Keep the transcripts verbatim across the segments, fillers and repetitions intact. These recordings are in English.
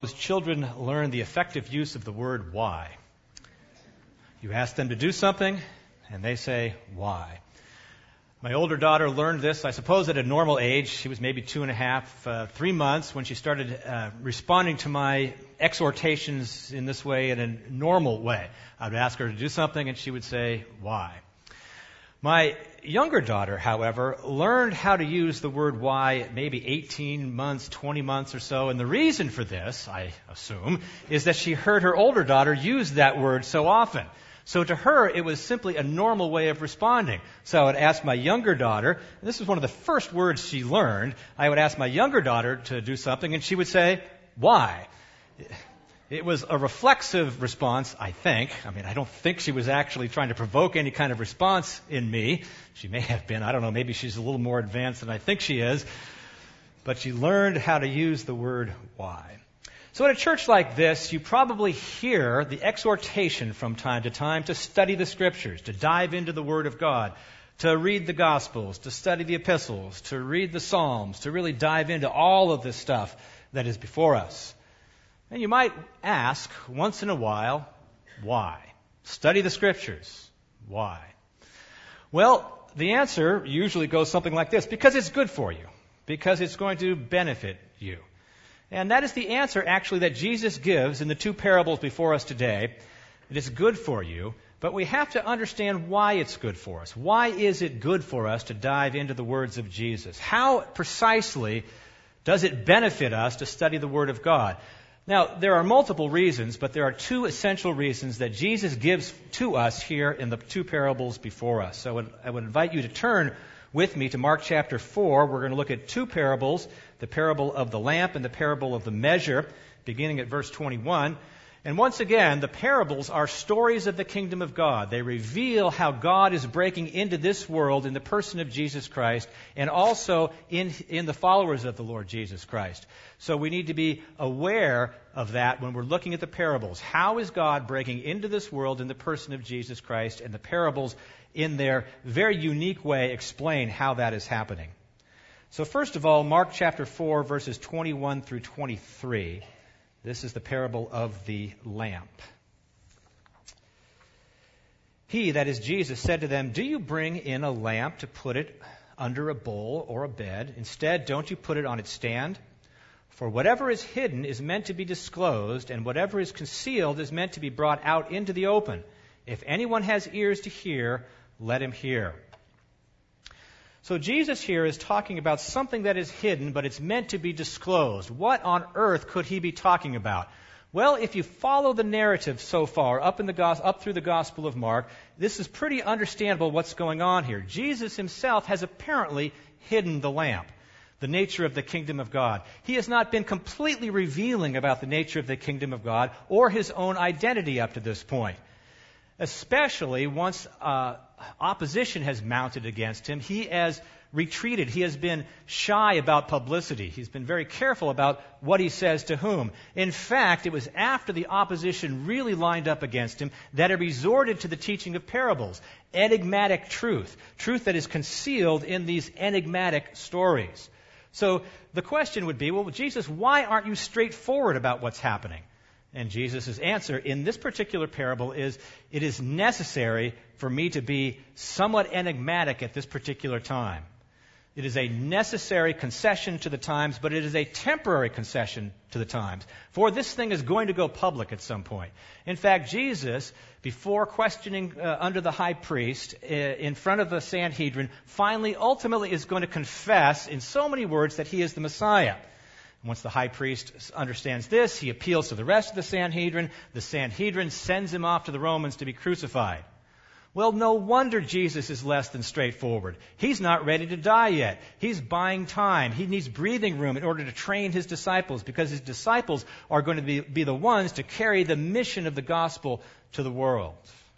Children learn the effective use of the word why. You ask them to do something, and they say, why? My older daughter learned this, I suppose, at a normal age. She was maybe two and a half, uh, three months, when she started uh, responding to my exhortations in this way, in a normal way. I would ask her to do something, and she would say, why? My younger daughter, however, learned how to use the word why at maybe eighteen months, twenty months or so. And the reason for this, I assume, is that she heard her older daughter use that word so often. So to her, it was simply a normal way of responding. So I would ask my younger daughter, and this was one of the first words she learned, I would ask my younger daughter to do something, and she would say, why? It was a reflexive response, I think. I mean, I don't think she was actually trying to provoke any kind of response in me. She may have been. I don't know. Maybe she's a little more advanced than I think she is. But she learned how to use the word why. So at a church like this, you probably hear the exhortation from time to time to study the Scriptures, to dive into the Word of God, to read the Gospels, to study the epistles, to read the Psalms, to really dive into all of this stuff that is before us. And you might ask, once in a while, why? Study the Scriptures. Why? Well, the answer usually goes something like this: because it's good for you. Because it's going to benefit you. And that is the answer, actually, that Jesus gives in the two parables before us today. It is good for you, but we have to understand why it's good for us. Why is it good for us to dive into the words of Jesus? How precisely does it benefit us to study the Word of God? Now, there are multiple reasons, but there are two essential reasons that Jesus gives to us here in the two parables before us. So I would, I would invite you to turn with me to Mark chapter four. We're going to look at two parables, the parable of the lamp and the parable of the measure, beginning at verse twenty-one. And once again, the parables are stories of the kingdom of God. They reveal how God is breaking into this world in the person of Jesus Christ, and also in, in the followers of the Lord Jesus Christ. So we need to be aware of that when we're looking at the parables. How is God breaking into this world in the person of Jesus Christ? And the parables, in their very unique way, explain how that is happening. So first of all, Mark chapter four, verses twenty-one through twenty-three. This is the parable of the lamp. He, that is Jesus, said to them, "Do you bring in a lamp to put it under a bowl or a bed? Instead, don't you put it on its stand? For whatever is hidden is meant to be disclosed, and whatever is concealed is meant to be brought out into the open. If anyone has ears to hear, let him hear." So Jesus here is talking about something that is hidden, but it's meant to be disclosed. What on earth could he be talking about? Well, if you follow the narrative so far, up in the gos- up through the Gospel of Mark, this is pretty understandable what's going on here. Jesus himself has apparently hidden the lamp, the nature of the kingdom of God. He has not been completely revealing about the nature of the kingdom of God or his own identity up to this point. Especially once uh, opposition has mounted against him, he has retreated. He has been shy about publicity. He's been very careful about what he says to whom. In fact, it was after the opposition really lined up against him that he resorted to the teaching of parables, enigmatic truth, truth that is concealed in these enigmatic stories. So the question would be, well, Jesus, why aren't you straightforward about what's happening? And Jesus' answer in this particular parable is, it is necessary for me to be somewhat enigmatic at this particular time. It is a necessary concession to the times, but it is a temporary concession to the times. For this thing is going to go public at some point. In fact, Jesus, before questioning uh, under the high priest uh, in front of the Sanhedrin, finally, ultimately is going to confess in so many words that he is the Messiah. Once the high priest understands this, he appeals to the rest of the Sanhedrin. The Sanhedrin sends him off to the Romans to be crucified. Well, no wonder Jesus is less than straightforward. He's not ready to die yet. He's buying time. He needs breathing room in order to train his disciples, because his disciples are going to be, be the ones to carry the mission of the gospel to the world.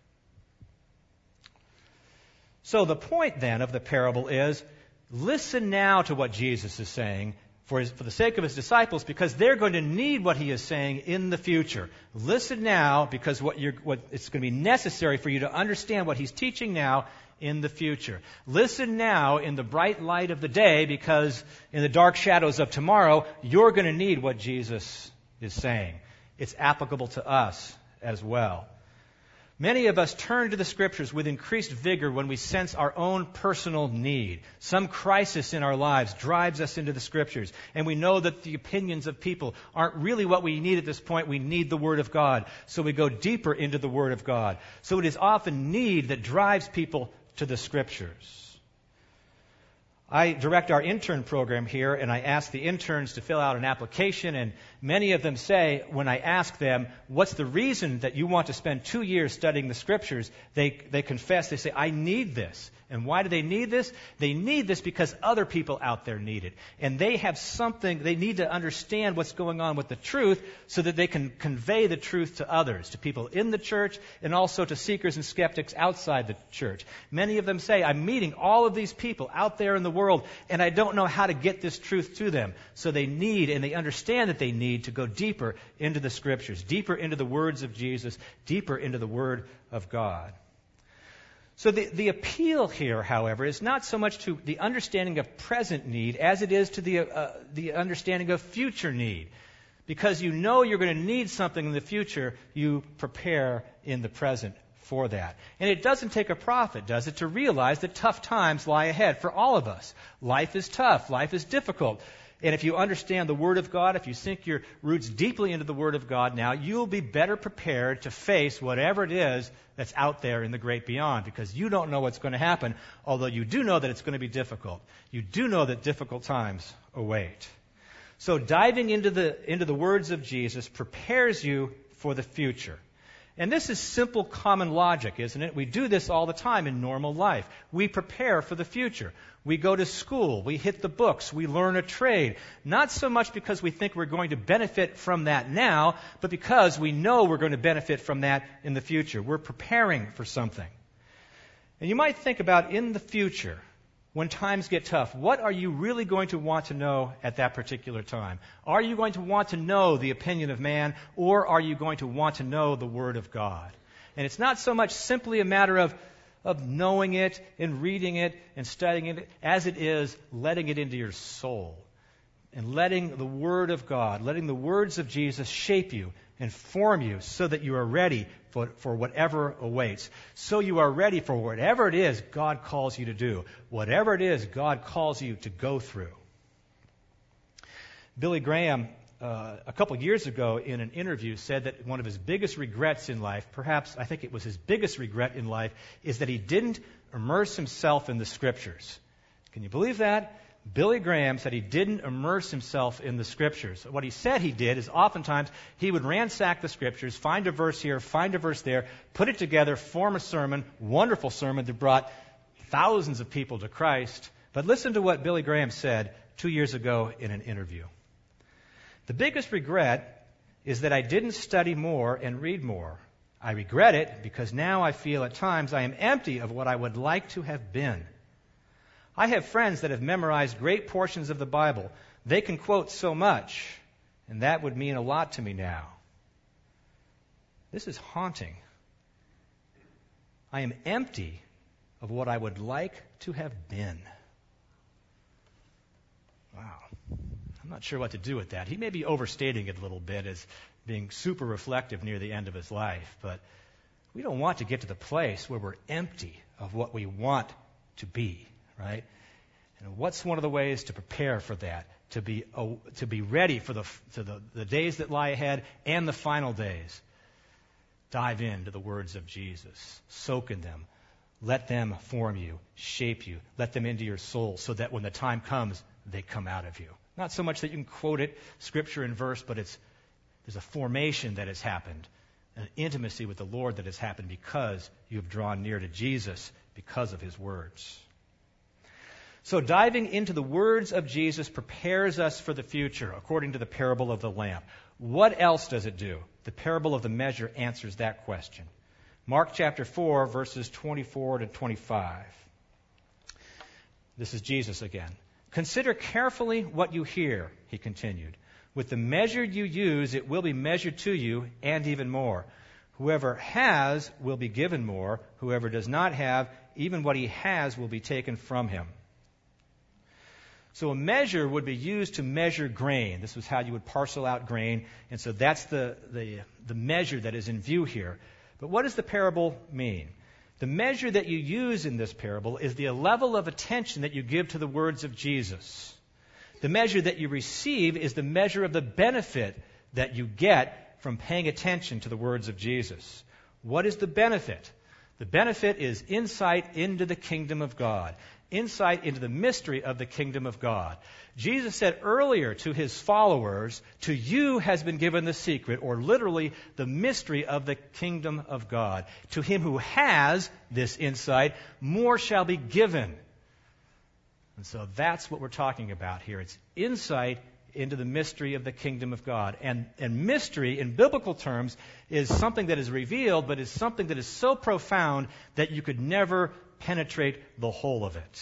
So the point then of the parable is, listen now to what Jesus is saying, For, his, for the sake of his disciples, because they're going to need what he is saying in the future. Listen now, because what you're, what, it's going to be necessary for you to understand what he's teaching now in the future. Listen now in the bright light of the day, because in the dark shadows of tomorrow, you're going to need what Jesus is saying. It's applicable to us as well. Many of us turn to the Scriptures with increased vigor when we sense our own personal need. Some crisis in our lives drives us into the Scriptures, and we know that the opinions of people aren't really what we need at this point. We need the Word of God, so we go deeper into the Word of God. So it is often need that drives people to the Scriptures. I direct our intern program here, and I ask the interns to fill out an application, and many of them say, when I ask them, what's the reason that you want to spend two years studying the Scriptures, they, they confess, they say, I need this. And why do they need this? They need this because other people out there need it. And they have something, they need to understand what's going on with the truth so that they can convey the truth to others, to people in the church and also to seekers and skeptics outside the church. Many of them say, I'm meeting all of these people out there in the world and I don't know how to get this truth to them. So they need and they understand that they need to go deeper into the Scriptures, deeper into the words of Jesus, deeper into the Word of God. So the, the appeal here, however, is not so much to the understanding of present need as it is to the, uh, the understanding of future need. Because you know you're going to need something in the future, you prepare in the present for that. And it doesn't take a prophet, does it, to realize that tough times lie ahead for all of us. Life is tough. Life is difficult. And if you understand the Word of God, if you sink your roots deeply into the Word of God now, you'll be better prepared to face whatever it is that's out there in the great beyond, because you don't know what's going to happen, although you do know that it's going to be difficult. You do know that difficult times await. So diving into the, into the words of Jesus prepares you for the future. And this is simple common logic, isn't it? We do this all the time in normal life. We prepare for the future. We go to school. We hit the books. We learn a trade. Not so much because we think we're going to benefit from that now, but because we know we're going to benefit from that in the future. We're preparing for something. And you might think about in the future, when times get tough, what are you really going to want to know at that particular time? Are you going to want to know the opinion of man, or are you going to want to know the Word of God? And it's not so much simply a matter of, of knowing it and reading it and studying it, as it is letting it into your soul and letting the Word of God, letting the words of Jesus shape you and form you so that you are ready for, for whatever awaits. So you are ready for whatever it is God calls you to do, whatever it is God calls you to go through. Billy Graham, uh, a couple years ago in an interview, said that one of his biggest regrets in life, perhaps I think it was his biggest regret in life, is that he didn't immerse himself in the Scriptures. Can you believe that? Billy Graham said he didn't immerse himself in the Scriptures. What he said he did is oftentimes he would ransack the Scriptures, find a verse here, find a verse there, put it together, form a sermon, wonderful sermon that brought thousands of people to Christ. But listen to what Billy Graham said two years ago in an interview. The biggest regret is that I didn't study more and read more. I regret it because now I feel at times I am empty of what I would like to have been. I have friends that have memorized great portions of the Bible. They can quote so much, and that would mean a lot to me now. This is haunting. I am empty of what I would like to have been. Wow. I'm not sure what to do with that. He may be overstating it a little bit as being super reflective near the end of his life, but we don't want to get to the place where we're empty of what we want to be. Right? And what's one of the ways to prepare for that? To be uh, to be ready for the, to the the days that lie ahead and the final days. Dive into the words of Jesus. Soak in them. Let them form you, shape you. Let them into your soul so that when the time comes, they come out of you. Not so much that you can quote it, scripture and verse, but it's there's a formation that has happened, an intimacy with the Lord that has happened because you have drawn near to Jesus because of His words. So diving into the words of Jesus prepares us for the future, according to the parable of the lamp. What else does it do? The parable of the measure answers that question. Mark chapter four, verses twenty-four to twenty-five. This is Jesus again. Consider carefully what you hear, he continued. With the measure you use, it will be measured to you, and even more. Whoever has will be given more. Whoever does not have, even what he has will be taken from him. So a measure would be used to measure grain. This was how you would parcel out grain. And so that's the, the, the measure that is in view here. But what does the parable mean? The measure that you use in this parable is the level of attention that you give to the words of Jesus. The measure that you receive is the measure of the benefit that you get from paying attention to the words of Jesus. What is the benefit? The benefit is insight into the kingdom of God. Insight into the mystery of the kingdom of God. Jesus said earlier to his followers, to you has been given the secret, or literally the mystery of the kingdom of God. To him who has this insight, more shall be given. And so that's what we're talking about here. It's insight into the mystery of the kingdom of God. And, and mystery, in biblical terms, is something that is revealed, but is something that is so profound that you could never penetrate the whole of it.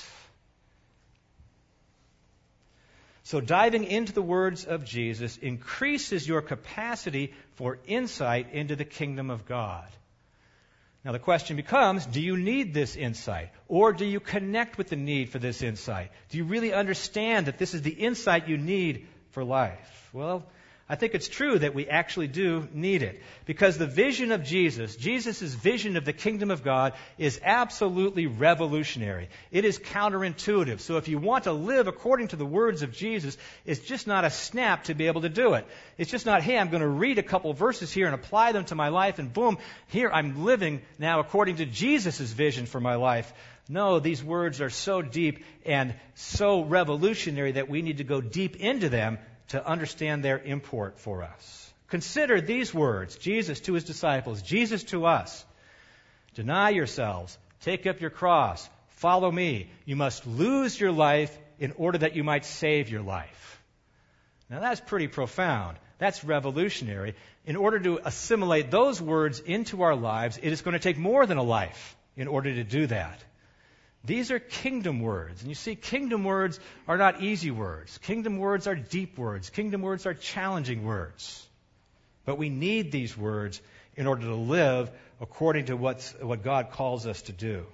So diving into the words of Jesus increases your capacity for insight into the kingdom of God. Now the question becomes, do you need this insight? Or do you connect with the need for this insight? Do you really understand that this is the insight you need for life? Well, I think it's true that we actually do need it. Because the vision of Jesus, Jesus' vision of the kingdom of God, is absolutely revolutionary. It is counterintuitive. So if you want to live according to the words of Jesus, it's just not a snap to be able to do it. It's just not, hey, I'm going to read a couple of verses here and apply them to my life, and boom, here I'm living now according to Jesus' vision for my life. No, these words are so deep and so revolutionary that we need to go deep into them to understand their import for us. Consider these words, Jesus to his disciples, Jesus to us. Deny yourselves, take up your cross, follow me. You must lose your life in order that you might save your life. Now that's pretty profound. That's revolutionary. In order to assimilate those words into our lives, it is going to take more than a life in order to do that. These are kingdom words. And you see, kingdom words are not easy words. Kingdom words are deep words. Kingdom words are challenging words. But we need these words in order to live according to what's, what God calls us to do.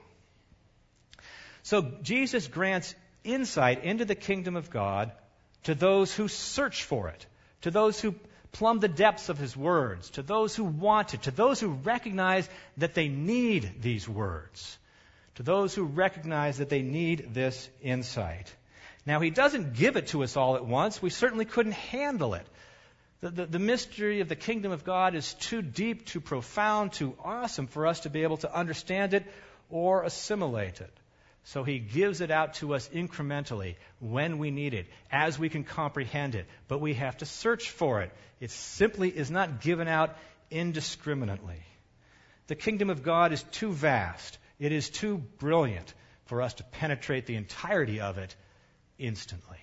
So Jesus grants insight into the kingdom of God to those who search for it, to those who plumb the depths of his words, to those who want it, to those who recognize that they need these words. To those who recognize that they need this insight. Now, he doesn't give it to us all at once. We certainly couldn't handle it. The, the, the mystery of the kingdom of God is too deep, too profound, too awesome for us to be able to understand it or assimilate it. So he gives it out to us incrementally when we need it, as we can comprehend it. But we have to search for it. It simply is not given out indiscriminately. The kingdom of God is too vast. It is too brilliant for us to penetrate the entirety of it instantly.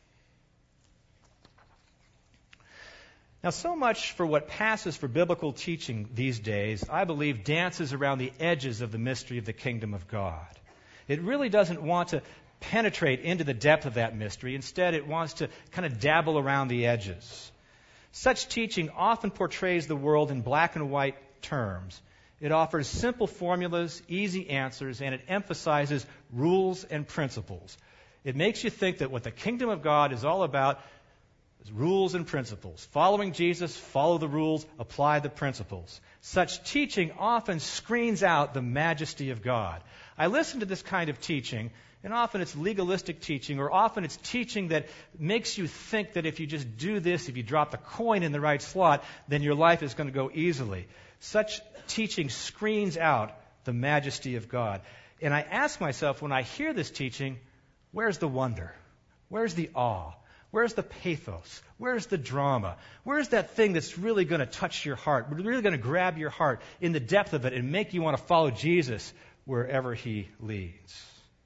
Now, so much for what passes for biblical teaching these days, I believe, dances around the edges of the mystery of the kingdom of God. It really doesn't want to penetrate into the depth of that mystery. Instead, it wants to kind of dabble around the edges. Such teaching often portrays the world in black and white terms. It offers simple formulas, easy answers, and it emphasizes rules and principles. It makes you think that what the kingdom of God is all about is rules and principles. Following Jesus, follow the rules, apply the principles. Such teaching often screens out the majesty of God. I listen to this kind of teaching, and often it's legalistic teaching, or often it's teaching that makes you think that if you just do this, if you drop the coin in the right slot, then your life is going to go easily. Such teaching screens out the majesty of God. And I ask myself, when I hear this teaching, where's the wonder? Where's the awe? Where's the pathos? Where's the drama? Where's that thing that's really going to touch your heart, really going to grab your heart in the depth of it and make you want to follow Jesus wherever he leads?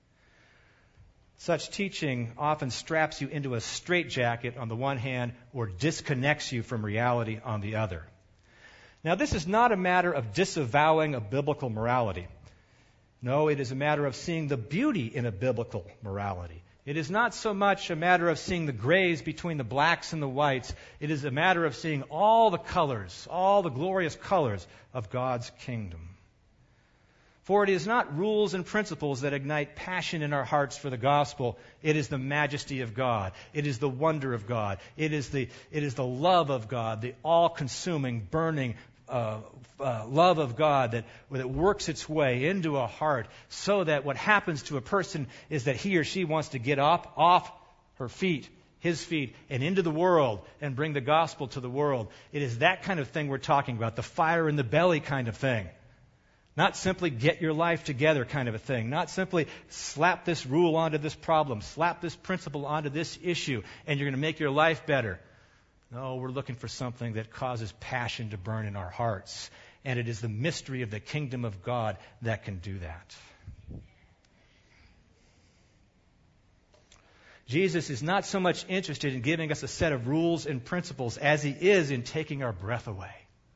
Such teaching often straps you into a straitjacket on the one hand or disconnects you from reality on the other. Now, this is not a matter of disavowing a biblical morality. No, it is a matter of seeing the beauty in a biblical morality. It is not so much a matter of seeing the grays between the blacks and the whites. It is a matter of seeing all the colors, all the glorious colors of God's kingdom. For it is not rules and principles that ignite passion in our hearts for the gospel. It is the majesty of God. It is the wonder of God. It is the, it is the love of God, the all-consuming, burning uh, uh, love of God that, that works its way into a heart so that what happens to a person is that he or she wants to get up off her feet, his feet, and into the world and bring the gospel to the world. It is that kind of thing we're talking about, the fire in the belly kind of thing. Not simply get your life together kind of a thing. Not simply slap this rule onto this problem, slap this principle onto this issue, and you're going to make your life better. No, we're looking for something that causes passion to burn in our hearts. And it is the mystery of the kingdom of God that can do that. Jesus is not so much interested in giving us a set of rules and principles as he is in taking our breath away.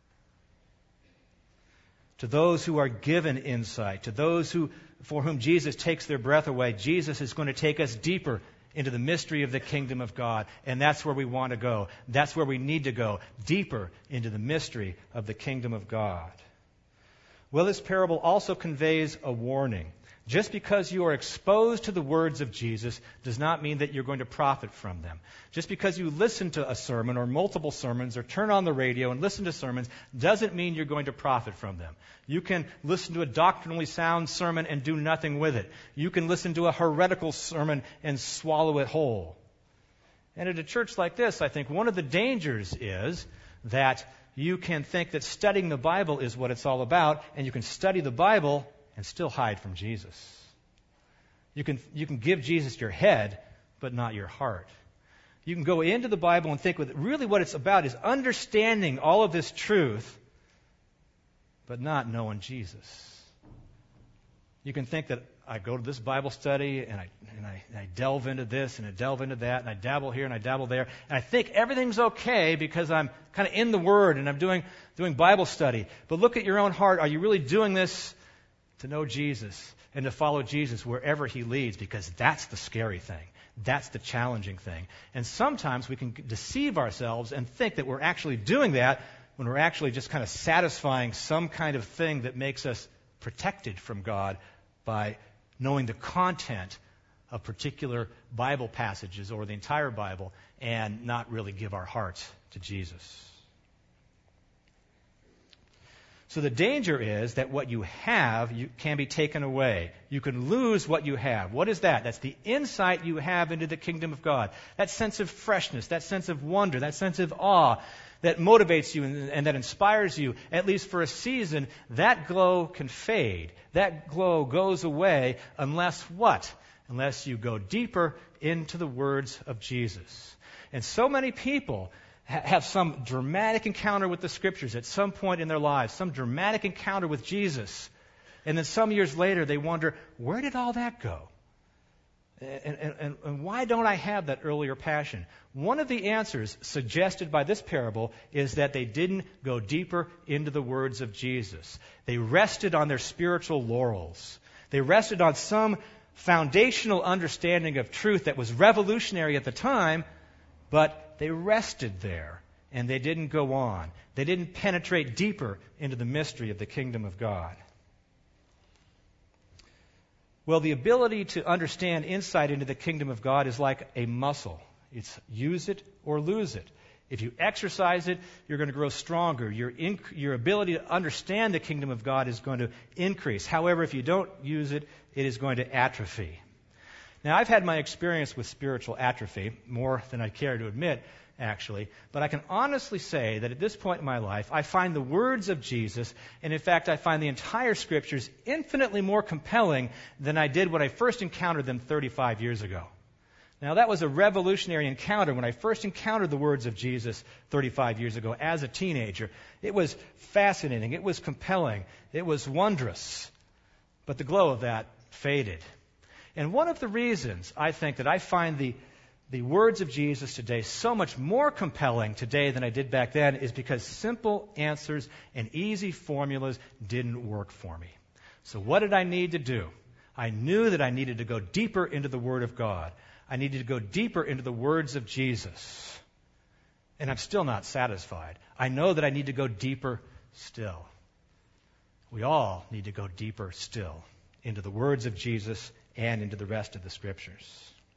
To those who are given insight, to those who, for whom Jesus takes their breath away, Jesus is going to take us deeper into the mystery of the kingdom of God. And that's where we want to go. That's where we need to go, deeper into the mystery of the kingdom of God. Well, this parable also conveys a warning. Just because you are exposed to the words of Jesus does not mean that you're going to profit from them. Just because you listen to a sermon or multiple sermons or turn on the radio and listen to sermons doesn't mean you're going to profit from them. You can listen to a doctrinally sound sermon and do nothing with it. You can listen to a heretical sermon and swallow it whole. And at a church like this, I think one of the dangers is that you can think that studying the Bible is what it's all about, and you can study the Bible and still hide from Jesus. You can, you can give Jesus your head, but not your heart. You can go into the Bible and think that really what it's about is understanding all of this truth, but not knowing Jesus. You can think that I go to this Bible study and I, and I, and I delve into this and I delve into that and I dabble here and I dabble there, and I think everything's okay because I'm kind of in the Word and I'm doing, doing Bible study. But look at your own heart. Are you really doing this to know Jesus and to follow Jesus wherever he leads? Because that's the scary thing. That's the challenging thing. And sometimes we can deceive ourselves and think that we're actually doing that when we're actually just kind of satisfying some kind of thing that makes us protected from God by knowing the content of particular Bible passages or the entire Bible and not really give our hearts to Jesus. So the danger is that what you have you, can be taken away. You can lose what you have. What is that? That's the insight you have into the kingdom of God. That sense of freshness, that sense of wonder, that sense of awe that motivates you and, and that inspires you, at least for a season. That glow can fade. That glow goes away unless what? Unless you go deeper into the words of Jesus. And so many people have some dramatic encounter with the Scriptures at some point in their lives, some dramatic encounter with Jesus. And then some years later, they wonder, where did all that go? And, and, and why don't I have that earlier passion? One of the answers suggested by this parable is that they didn't go deeper into the words of Jesus. They rested on their spiritual laurels. They rested on some foundational understanding of truth that was revolutionary at the time, but they rested there, and they didn't go on. They didn't penetrate deeper into the mystery of the kingdom of God. Well, the ability to understand insight into the kingdom of God is like a muscle. It's use it or lose it. If you exercise it, you're going to grow stronger. Your, inc- your ability to understand the kingdom of God is going to increase. However, if you don't use it, it is going to atrophy. Now, I've had my experience with spiritual atrophy, more than I care to admit, actually. But I can honestly say that at this point in my life, I find the words of Jesus, and in fact, I find the entire Scriptures infinitely more compelling than I did when I first encountered them thirty-five years ago. Now, that was a revolutionary encounter when I first encountered the words of Jesus thirty-five years ago as a teenager. It was fascinating. It was compelling. It was wondrous. But the glow of that faded. And one of the reasons I think that I find the, the words of Jesus today so much more compelling today than I did back then is because simple answers and easy formulas didn't work for me. So what did I need to do? I knew that I needed to go deeper into the Word of God. I needed to go deeper into the words of Jesus. And I'm still not satisfied. I know that I need to go deeper still. we all need to go deeper still into the words of Jesus and into the rest of the Scriptures.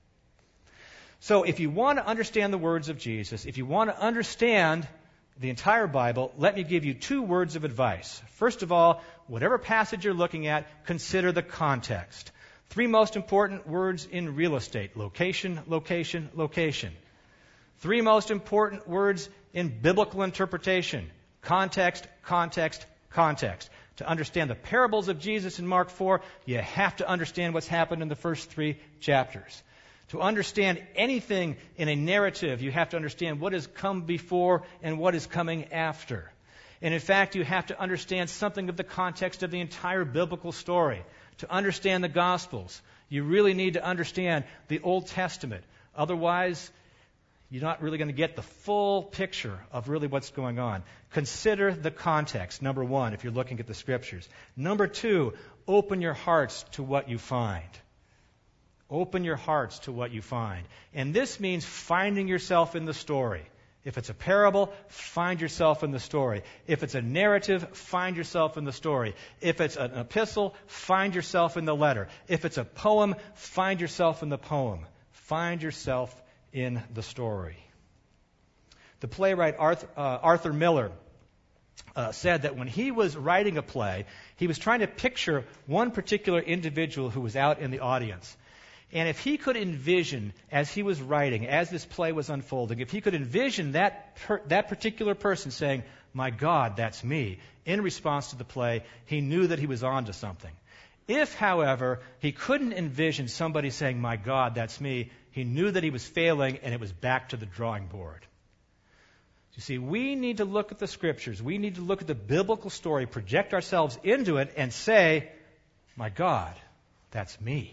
So if you want to understand the words of Jesus, if you want to understand the entire Bible, let me give you two words of advice. First of all, whatever passage you're looking at, consider the context. Three most important words in real estate: location, location, location. Three most important words in biblical interpretation: context, context, context. To understand the parables of Jesus in Mark four, you have to understand what's happened in the first three chapters. To understand anything in a narrative, you have to understand what has come before and what is coming after. And in fact, you have to understand something of the context of the entire biblical story. To understand the Gospels, you really need to understand the Old Testament. Otherwise, you're not really going to get the full picture of really what's going on. Consider the context, number one, if you're looking at the Scriptures. Number two, open your hearts to what you find. Open your hearts to what you find. And this means finding yourself in the story. If it's a parable, find yourself in the story. If it's a narrative, find yourself in the story. If it's an epistle, find yourself in the letter. If it's a poem, find yourself in the poem. Find yourself in the story. The playwright Arthur, uh, Arthur Miller uh, said that when he was writing a play, he was trying to picture one particular individual who was out in the audience. And if he could envision, as he was writing, as this play was unfolding, if he could envision that per, that particular person saying, "My God, that's me," in response to the play, he knew that he was on to something. If, however, he couldn't envision somebody saying, "My God, that's me," he knew that he was failing, and it was back to the drawing board. You see, we need to look at the Scriptures. We need to look at the biblical story, project ourselves into it, and say, "My God, that's me."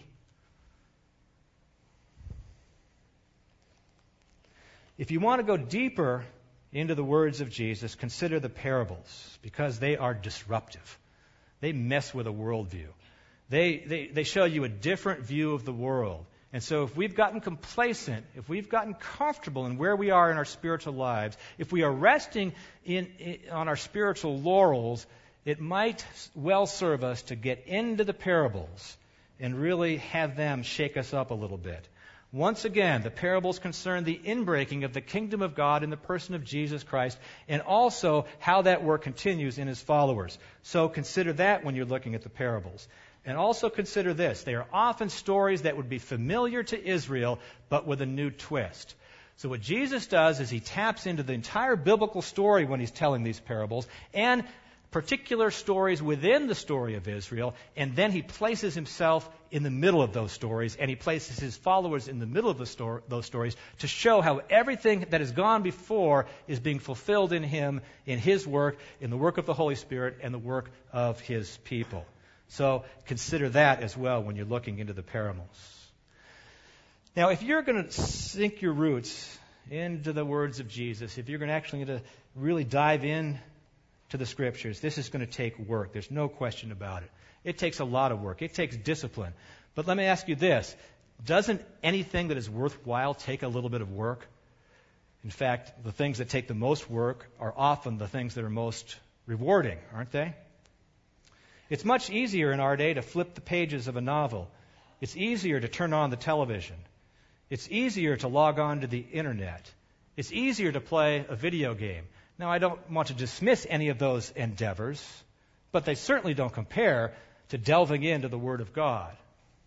If you want to go deeper into the words of Jesus, consider the parables, because they are disruptive. They mess with a worldview. They, they, they show you a different view of the world. And so if we've gotten complacent, if we've gotten comfortable in where we are in our spiritual lives, if we are resting in, in, on our spiritual laurels, it might well serve us to get into the parables and really have them shake us up a little bit. Once again, the parables concern the inbreaking of the kingdom of God in the person of Jesus Christ, and also how that work continues in His followers. So consider that when you're looking at the parables. And also consider this. They are often stories that would be familiar to Israel, but with a new twist. So what Jesus does is He taps into the entire biblical story when He's telling these parables, and particular stories within the story of Israel, and then He places Himself in the middle of those stories, and He places His followers in the middle of the sto- those stories to show how everything that has gone before is being fulfilled in Him, in His work, in the work of the Holy Spirit, and the work of His people. So consider that as well when you're looking into the parables. Now, if you're going to sink your roots into the words of Jesus, if you're going to actually going to really dive in to the Scriptures, this is going to take work. There's no question about it. It takes a lot of work. It takes discipline. But let me ask you this. Doesn't anything that is worthwhile take a little bit of work? In fact, the things that take the most work are often the things that are most rewarding, aren't they? It's much easier in our day to flip the pages of a novel. It's easier to turn on the television. It's easier to log on to the internet. It's easier to play a video game. Now, I don't want to dismiss any of those endeavors, but they certainly don't compare to delving into the Word of God.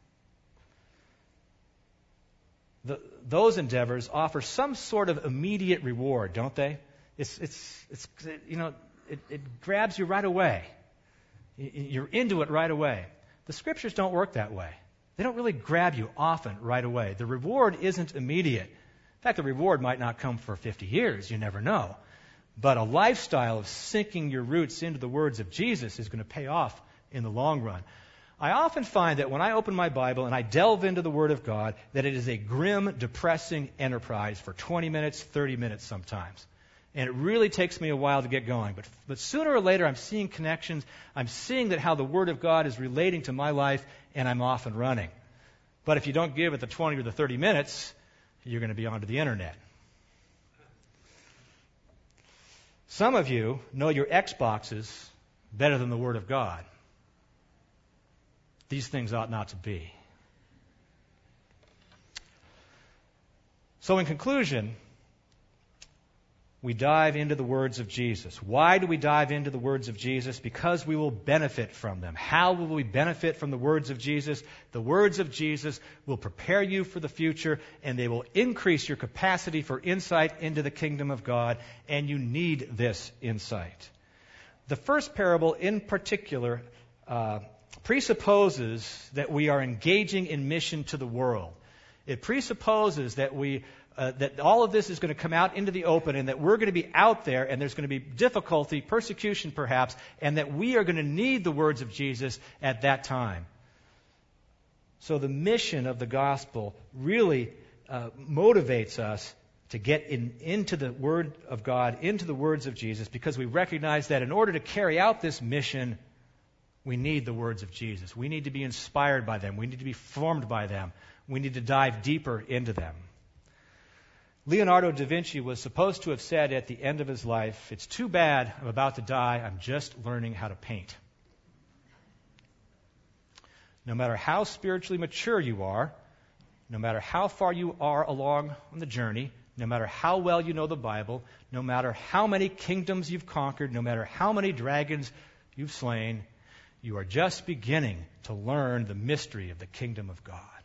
The, those endeavors offer some sort of immediate reward, don't they? It's, it's, it's you know, it, it grabs you right away. You're into it right away. The Scriptures don't work that way. They don't really grab you often right away. The reward isn't immediate. In fact, the reward might not come for fifty years. You never know. But a lifestyle of sinking your roots into the words of Jesus is going to pay off in the long run. I often find that when I open my Bible and I delve into the Word of God, that it is a grim, depressing enterprise for twenty minutes, thirty minutes sometimes. And it really takes me a while to get going. But, but sooner or later, I'm seeing connections. I'm seeing that how the Word of God is relating to my life, and I'm off and running. But if you don't give it the twenty or the thirty minutes, you're going to be onto the internet. Some of you know your Xboxes better than the Word of God. These things ought not to be. So in conclusion, we dive into the words of Jesus. Why do we dive into the words of Jesus? Because we will benefit from them. How will we benefit from the words of Jesus? The words of Jesus will prepare you for the future, and they will increase your capacity for insight into the kingdom of God, and you need this insight. The first parable in particular uh, presupposes that we are engaging in mission to the world. It presupposes that we uh, that all of this is going to come out into the open, and that we're going to be out there, and there's going to be difficulty, persecution perhaps, and that we are going to need the words of Jesus at that time. So the mission of the gospel really uh, motivates us to get in, into the Word of God, into the words of Jesus, because we recognize that in order to carry out this mission, we need the words of Jesus. We need to be inspired by them. We need to be formed by them. We need to dive deeper into them. Leonardo da Vinci was supposed to have said at the end of his life, "It's too bad I'm about to die. I'm just learning how to paint." No matter how spiritually mature you are, no matter how far you are along on the journey, no matter how well you know the Bible, no matter how many kingdoms you've conquered, no matter how many dragons you've slain, you are just beginning to learn the mystery of the kingdom of God.